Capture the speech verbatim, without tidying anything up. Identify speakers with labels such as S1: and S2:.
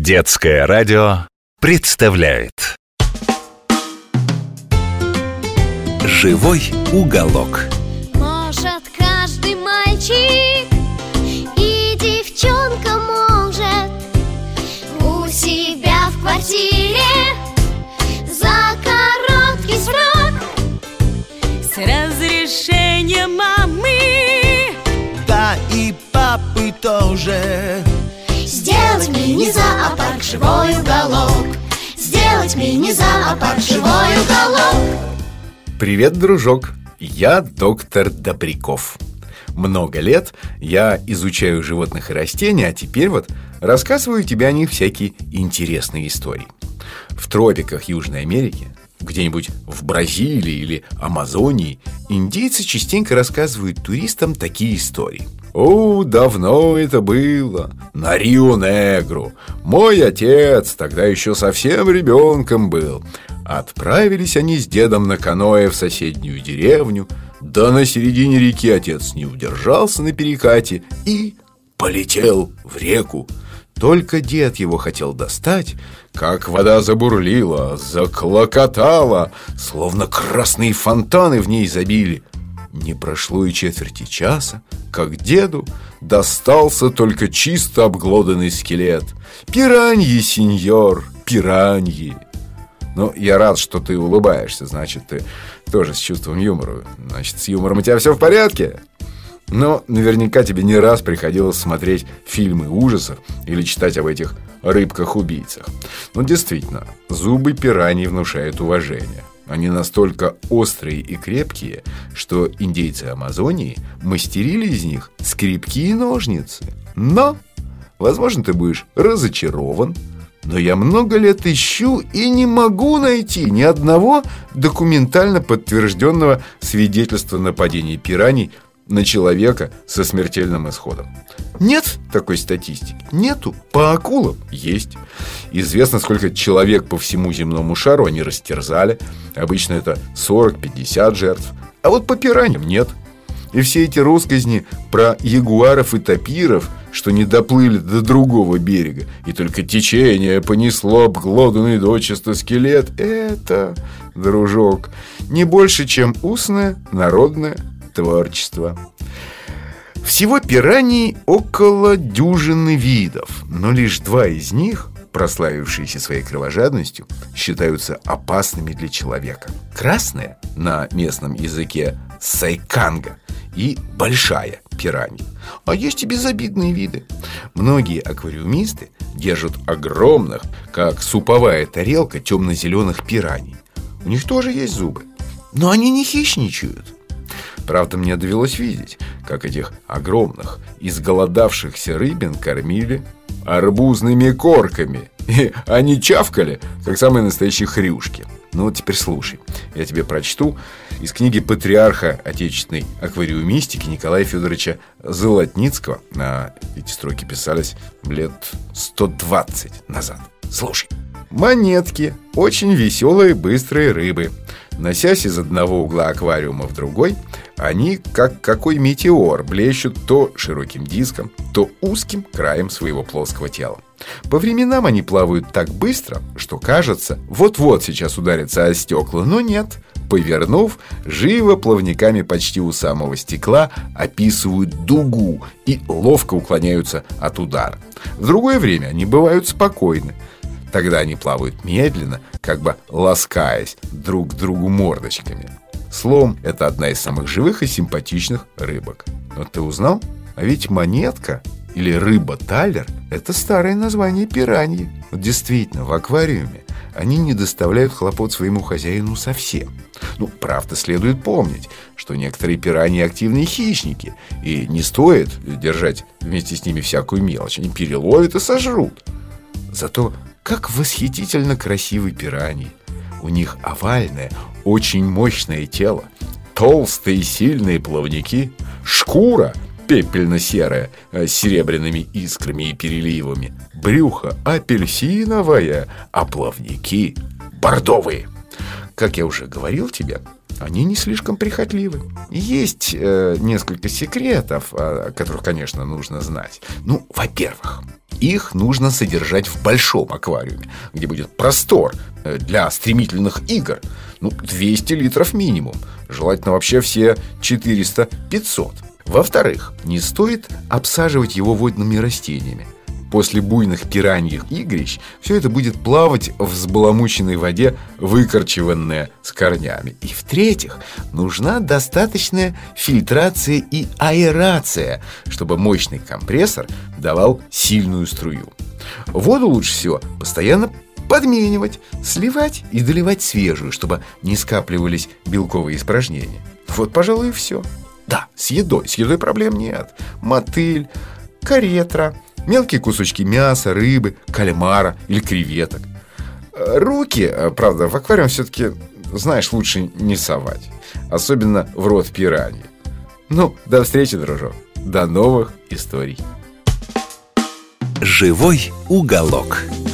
S1: Детское радио представляет «Живой уголок».
S2: Может каждый мальчик и девчонка может у себя в квартире за короткий срок
S3: с разрешения мамы,
S4: да и папы тоже
S2: сделать мини-зоопарк, живой уголок. Сделать мини-зоопарк, живой уголок.
S5: Привет, дружок! Я доктор Добряков. Много лет я изучаю животных и растения, а теперь вот рассказываю тебе о них всякие интересные истории. В тропиках Южной Америки, где-нибудь в Бразилии или Амазонии, индейцы частенько рассказывают туристам такие истории. О, давно это было, на Рио-Негру. Мой отец тогда еще совсем ребенком был. Отправились они с дедом на каноэ в соседнюю деревню. Да на середине реки отец не удержался на перекате и полетел в реку. Только дед его хотел достать, как вода забурлила, заклокотала, словно красные фонтаны в ней забили. Не прошло и четверти часа, как деду достался только чисто обглоданный скелет. Пираньи, сеньор, пираньи. Ну, я рад, что ты улыбаешься. Значит, ты тоже с чувством юмора. Значит, с юмором у тебя все в порядке. Но наверняка тебе не раз приходилось смотреть фильмы ужасов или читать об этих рыбках-убийцах. Но действительно, зубы пираньи внушают уважение. Они настолько острые и крепкие, что индейцы Амазонии мастерили из них скребки и ножницы. Но, возможно, ты будешь разочарован, но я много лет ищу и не могу найти ни одного документально подтвержденного свидетельства нападения пираний на человека со смертельным исходом. Нет такой статистики. Нету. По акулам есть. Известно, сколько человек по всему земному шару они растерзали. Обычно это сорок-пятьдесят жертв. А вот по пираньям нет. И все эти россказни про ягуаров и тапиров, что не доплыли до другого берега, и только течение понесло обглоданный дочисто скелет, это, дружок, не больше, чем устное народное творчество. Всего пираний около дюжины видов, но лишь два из них, прославившиеся своей кровожадностью, считаются опасными для человека. Красная, на местном языке сайканга, и большая пиранья. А есть и безобидные виды. Многие аквариумисты держат огромных, как суповая тарелка, темно-зеленых пираний. У них тоже есть зубы, но они не хищничают. Правда, мне довелось видеть, как этих огромных, изголодавшихся рыбин кормили арбузными корками. И они чавкали, как самые настоящие хрюшки. Ну вот теперь слушай, я тебе прочту из книги патриарха отечественной аквариумистики Николая Федоровича Золотницкого. А эти строки писались лет сто двадцать назад. Слушай. Монетки – очень веселые, быстрые рыбы. Носясь из одного угла аквариума в другой, они, как какой метеор, блещут то широким диском, то узким краем своего плоского тела. По временам они плавают так быстро, что кажется, вот-вот сейчас ударятся о стекла, но нет. Повернув, живо плавниками почти у самого стекла описывают дугу и ловко уклоняются от удара. В другое время они бывают спокойны. Тогда они плавают медленно, как бы ласкаясь друг к другу мордочками. Словом, это одна из самых живых и симпатичных рыбок. Вот ты узнал? А ведь монетка или рыба-талер – это старое название пираньи. Вот действительно, в аквариуме они не доставляют хлопот своему хозяину совсем. Ну, правда, следует помнить, что некоторые пираньи активные хищники, и не стоит держать вместе с ними всякую мелочь. Они переловят и сожрут. Зато как восхитительно красивы пираньи. У них овальное, очень мощное тело, толстые сильные плавники, шкура пепельно-серая с серебряными искрами и переливами, брюхо апельсиновое, а плавники бордовые. Как я уже говорил тебе, они не слишком прихотливы. Есть э, несколько секретов, о которых, конечно, нужно знать. Ну, во-первых, их нужно содержать в большом аквариуме, где будет простор для стремительных игр. Ну, двести литров минимум. Желательно вообще все четыреста-пятьсот. Во-вторых, не стоит обсаживать его водными растениями. После буйных пираньих игрищ все это будет плавать в взбаламученной воде, выкорчеванное с корнями. И в-третьих, нужна достаточная фильтрация и аэрация, чтобы мощный компрессор давал сильную струю. Воду лучше всего постоянно подменивать, сливать и доливать свежую, чтобы не скапливались белковые испражнения. Вот, пожалуй, и все. Да, с едой, с едой проблем нет. Мотыль, каретра, мелкие кусочки мяса, рыбы, кальмара или креветок. Руки, правда, в аквариум все-таки, знаешь, лучше не совать. Особенно в рот пираньи. Ну, до встречи, дружок. До новых историй.
S1: Живой уголок.